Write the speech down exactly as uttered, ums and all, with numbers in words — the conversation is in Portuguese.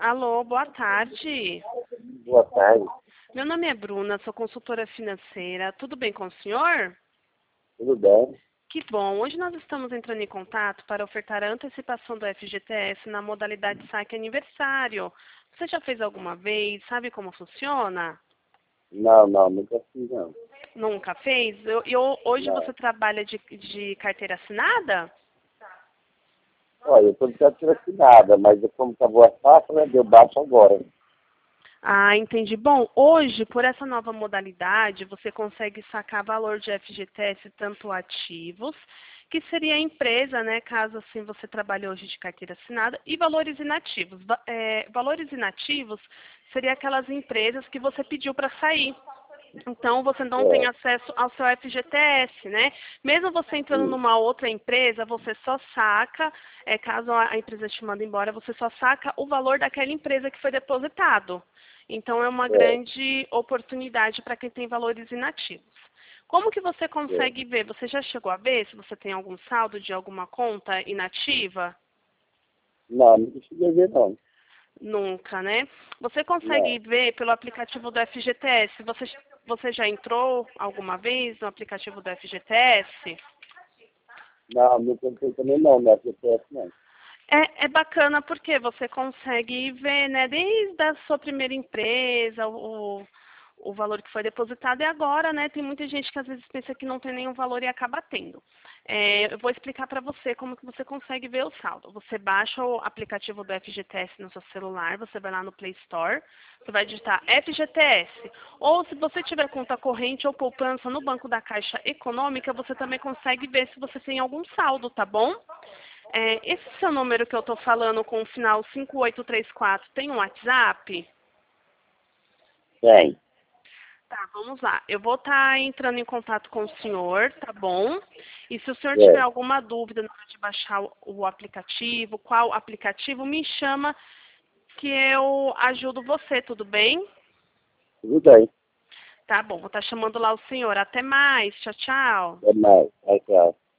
Alô, boa tarde. Boa tarde, Meu nome é Bruna, sou consultora financeira. Tudo bem com o senhor? tudo bem? Que bom. Hoje nós estamos entrando em contato para ofertar a antecipação do F G T S na modalidade saque aniversário. Você já fez alguma vez? Sabe como funciona? Não, não, nunca fiz não. Nunca fez? Eu, eu- hoje Não. você trabalha de, de carteira assinada? Olha, eu estou de carteira assinada, mas eu, como acabou a safra, né, deu baixo agora. Ah, entendi. Bom, hoje, por essa nova modalidade, você consegue sacar valor de F G T S tanto ativos, que seria a empresa, né, caso assim você trabalhe hoje de carteira assinada, e valores inativos. Va- é, valores inativos seria aquelas empresas que você pediu para sair. Então, você não tem É, acesso ao seu F G T S, né? Mesmo você entrando sim, numa outra empresa, você só saca, é, caso a a empresa te mande embora, você só saca o valor daquela empresa que foi depositado. Então, é uma é, grande oportunidade para quem tem valores inativos. Como que você é. consegue ver? Você já chegou a ver se você tem algum saldo de alguma conta inativa? Não, não cheguei a ver não. Nunca, né? Você consegue Não, ver pelo aplicativo do F G T S? Você, você já entrou alguma vez no aplicativo do F G T S? não, nunca entrei também não, não é G P S não. É, é bacana porque você consegue ver, né, desde a sua primeira empresa, o, o valor que foi depositado e agora, né, tem muita gente que às vezes pensa que não tem nenhum valor e acaba tendo. É, eu vou explicar para você como que você consegue ver o saldo. Você baixa o aplicativo do F G T S no seu celular, você vai lá no Play Store, você vai digitar F G T S. Ou se você tiver conta corrente ou poupança no Banco da Caixa Econômica, você também consegue ver se você tem algum saldo, tá bom? É, esse seu número que eu estou falando com o final cinco oito três quatro tem um WhatsApp? Tem, Tá, vamos lá. Eu vou estar entrando em contato com o senhor, tá bom? E se o senhor tiver é, alguma dúvida na hora de baixar o, o aplicativo, qual aplicativo, me chama que eu ajudo você, tudo bem? tudo bem. Tá bom, vou estar chamando lá o senhor. Até mais. Tchau, tchau. É mais, é, é.